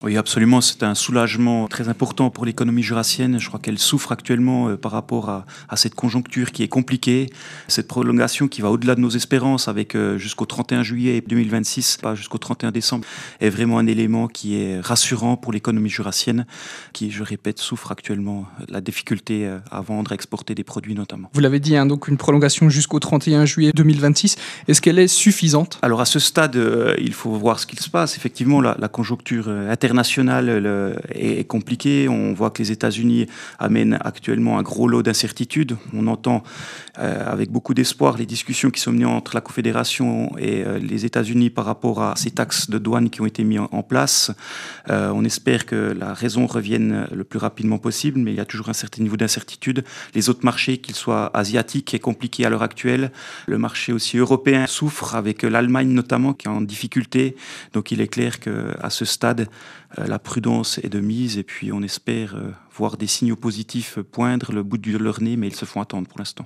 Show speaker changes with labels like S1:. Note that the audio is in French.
S1: Oui, absolument. C'est un soulagement très important pour l'économie jurassienne. Je crois qu'elle souffre actuellement par rapport à cette conjoncture qui est compliquée. Cette prolongation qui va au-delà de nos espérances avec jusqu'au 31 juillet 2026, pas jusqu'au 31 décembre, est vraiment un élément qui est rassurant pour l'économie jurassienne qui, je répète, souffre actuellement de la difficulté à vendre, à exporter des produits notamment.
S2: Vous l'avez dit, hein, donc une prolongation jusqu'au 31 juillet 2026. Est-ce qu'elle est suffisante?
S1: Alors à ce stade, il faut voir ce qu'il se passe. Effectivement, la conjoncture internationale est compliquée. On voit que les États-Unis amènent actuellement un gros lot d'incertitudes. On entend avec beaucoup d'espoir les discussions qui sont menées entre la Confédération et les États-Unis par rapport à ces taxes de douane qui ont été mises en place. On espère que la raison revienne le plus rapidement possible, mais il y a toujours un certain niveau d'incertitude. Les autres marchés, qu'ils soient asiatiques, est compliqué à l'heure actuelle. Le marché aussi européen souffre, avec l'Allemagne notamment qui est en difficulté. Donc il est clair qu'à ce stade, la prudence est de mise et puis on espère voir des signaux positifs poindre le bout de leur nez, mais ils se font attendre pour l'instant.